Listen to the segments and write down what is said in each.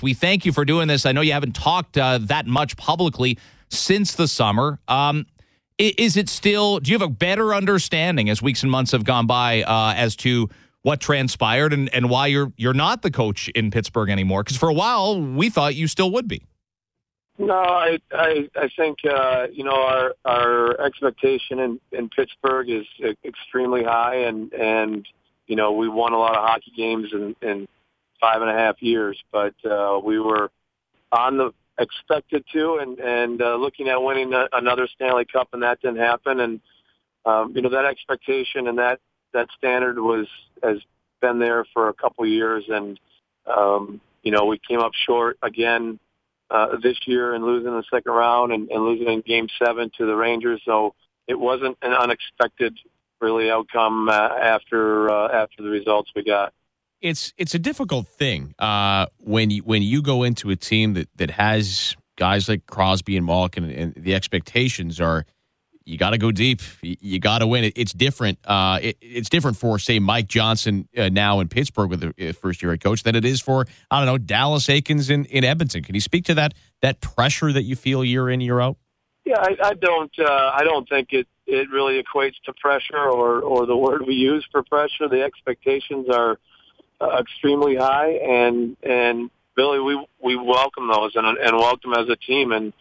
We thank you for doing this. I know you haven't talked that much publicly since the summer. Is it still, do you have a better understanding as weeks and months have gone by as to what transpired and why you're not the coach in Pittsburgh anymore? Because for a while, we thought you still would be. No, I think, our expectation in Pittsburgh is extremely high, and we won a lot of hockey games in 5.5 years, but we were on the expected to, and looking at winning another Stanley Cup, and that didn't happen. And that expectation and that standard has been there for a couple of years, and we came up short again this year and losing the second round and losing in Game 7 to the Rangers. So it wasn't an unexpected really outcome after the results we got. It's a difficult thing when you go into a team that has guys like Crosby and Malkin, and the expectations are you got to go deep, you got to win. It's different. It's different for, say, Mike Johnson now in Pittsburgh with the first year head coach than it is for, I don't know, Dallas Eakins in Edmonton. Can you speak to that pressure that you feel year in, year out? Yeah, I don't think it really equates to pressure or the word we use for pressure. The expectations are extremely high, and Billy, we welcome those and welcome as a team, and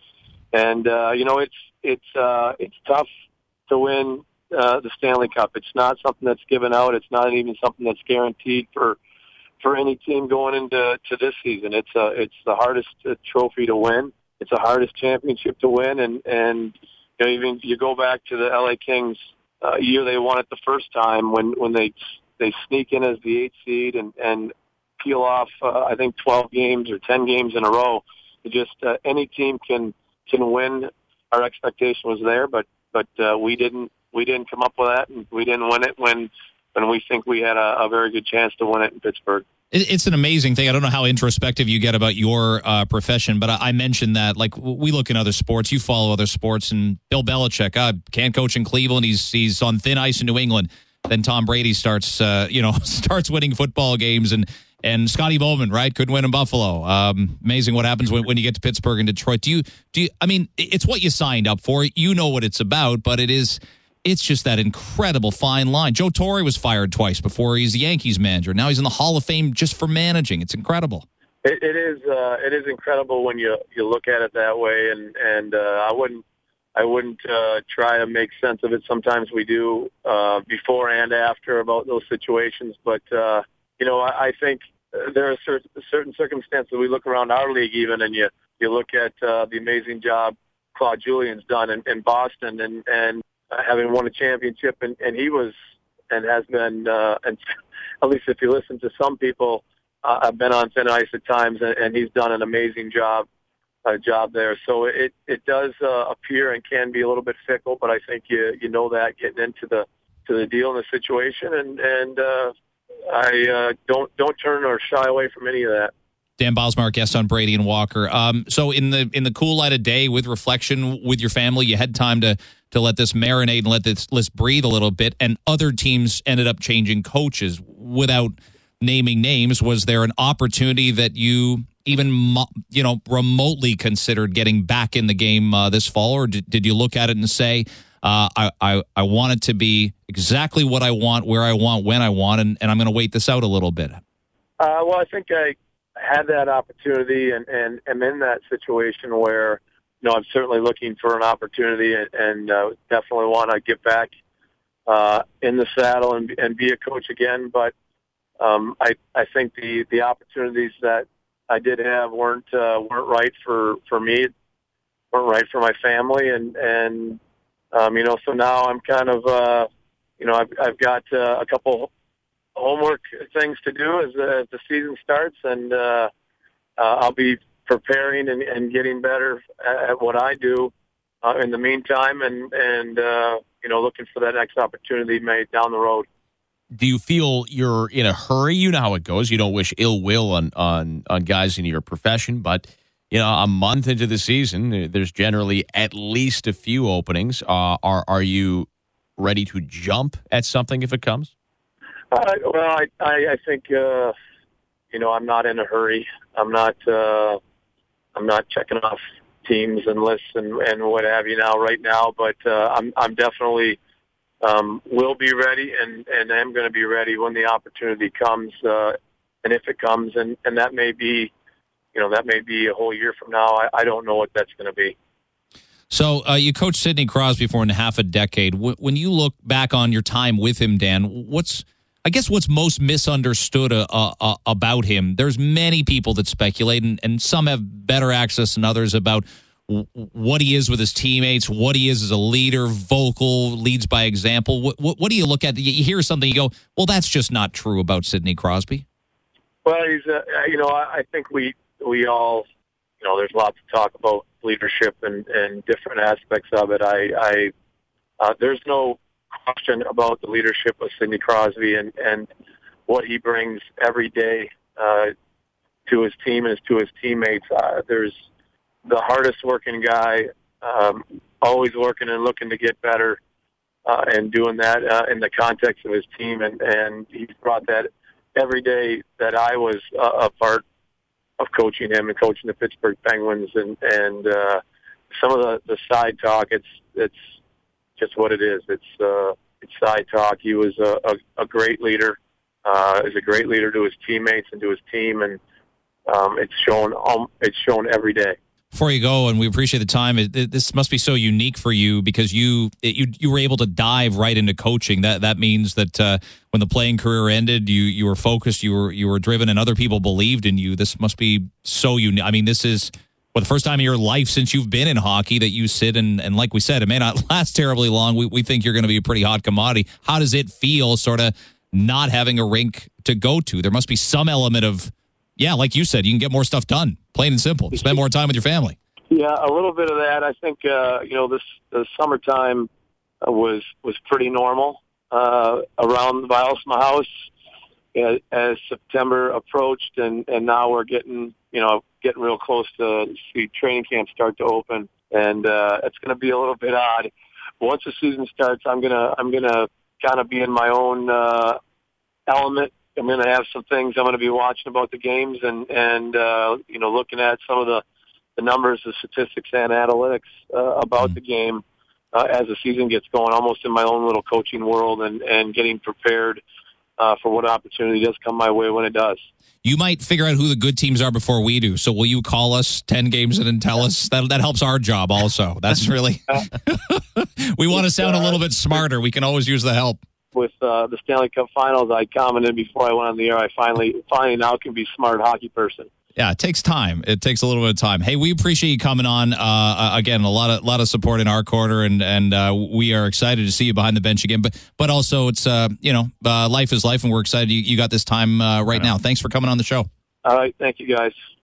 it's tough to win the Stanley Cup. It's not something that's given out. It's not even something that's guaranteed for any team going into this season. It's the hardest trophy to win. It's the hardest championship to win, and even you go back to the LA Kings year they won it the first time when they sneak in as the 8th seed and peel off, I think 12 games or 10 games in a row. It just any team can win. Our expectation was there, but we didn't come up with that, and we didn't win it when we think we had a very good chance to win it in Pittsburgh. It's an amazing thing. I don't know how introspective you get about your profession, but I mentioned that, like, we look in other sports. You follow other sports, and Bill Belichick can't coach in Cleveland. He's on thin ice in New England. Then Tom Brady starts winning football games, and Scotty Bowman, right, couldn't win in Buffalo. Amazing what happens when you get to Pittsburgh and Detroit. Do you? I mean, it's what you signed up for. You know what it's about, but it's just that incredible fine line. Joe Torre was fired twice before he's the Yankees manager. Now he's in the Hall of Fame just for managing. It's incredible. It is incredible when you look at it that way, and I wouldn't try to make sense of it. Sometimes we do before and after about those situations, but I think there are certain circumstances. We look around our league even, and you look at the amazing job Claude Julien's done in Boston, and having won a championship, and he was and has been, and at least if you listen to some people, I've been on thin ice at times, and he's done an amazing job there. So it does appear and can be a little bit fickle, but I think you know that getting into the deal and the situation, and I don't turn or shy away from any of that. Dan Bosmark, guest on Brady and Walker. So in the cool light of day, with reflection, with your family, you had time to let this marinate and let this list breathe a little bit, and other teams ended up changing coaches. Without naming names, was there an opportunity that you even remotely considered getting back in the game this fall, or did you look at it and say, I want it to be exactly what I want, where I want, when I want, and I'm going to wait this out a little bit? Well, I think I had that opportunity and am in that situation where, I'm certainly looking for an opportunity and definitely want to get back in the saddle and be a coach again. But I think the opportunities that I did have weren't right for me, weren't right for my family, and so now I'm kind of I've got a couple homework things to do as the season starts, and I'll be preparing and getting better at what I do in the meantime, and looking for that next opportunity made down the road. Do you feel you're in a hurry? You know how it goes. You don't wish ill will on guys in your profession, but a month into the season, there's generally at least a few openings. Are you ready to jump at something if it comes? Well, I think I'm not in a hurry. I'm not checking off teams and lists and what have you right now. But I'm definitely will be ready and am going to be ready when the opportunity comes, and if it comes, and that may be, that may be a whole year from now. I don't know what that's going to be. So you coached Sidney Crosby for half a decade. When you look back on your time with him, Dan, what's most misunderstood about him? There's many people that speculate, and some have better access than others about what he is with his teammates, what he is as a leader, vocal, leads by example. What do you look at? You hear something, you go, well, that's just not true about Sidney Crosby. Well, he's, I think we all, there's lots to talk about leadership and different aspects of it. There's no question about the leadership of Sidney Crosby and what he brings every day to his team and to his teammates. There's the hardest working guy, always working and looking to get better, and doing that in the context of his team. And he's brought that every day that I was a part of coaching him and coaching the Pittsburgh Penguins. And some of the side talk, it's just what it is. It's side talk. He was a great leader. Is a great leader to his teammates and to his team, and it's shown every day. Before you go, and we appreciate the time, this must be so unique for you because you were able to dive right into coaching. That means that when the playing career ended, you were focused, you were driven, and other people believed in you. This must be so unique. I mean, this is the first time in your life since you've been in hockey that you sit and like we said, it may not last terribly long. We think you're going to be a pretty hot commodity. How does it feel, sort of not having a rink to go to? There must be some element of, yeah, like you said, you can get more stuff done, plain and simple. Spend more time with your family. Yeah, a little bit of that. I think, the summertime was pretty normal around the Biosma house as September approached, and now we're getting real close to see training camp start to open, and it's going to be a little bit odd. Once the season starts, I'm gonna kind of be in my own element. I'm going to have some things I'm going to be watching about the games and looking at some of the numbers, the statistics and analytics about the game as the season gets going, almost in my own little coaching world and getting prepared for what opportunity does come my way when it does. You might figure out who the good teams are before we do. So will you call us 10 games in and tell us? That helps our job also. That's really we want to sound a little bit smarter. We can always use the help. With the Stanley Cup Finals, I commented before I went on the air, I finally now can be a smart hockey person. Yeah, it takes time. It takes a little bit of time. Hey, we appreciate you coming on. Again, a lot of support in our corner, and we are excited to see you behind the bench again. But also, it's life is life, and we're excited you got this time right now. Thanks for coming on the show. All right, thank you guys.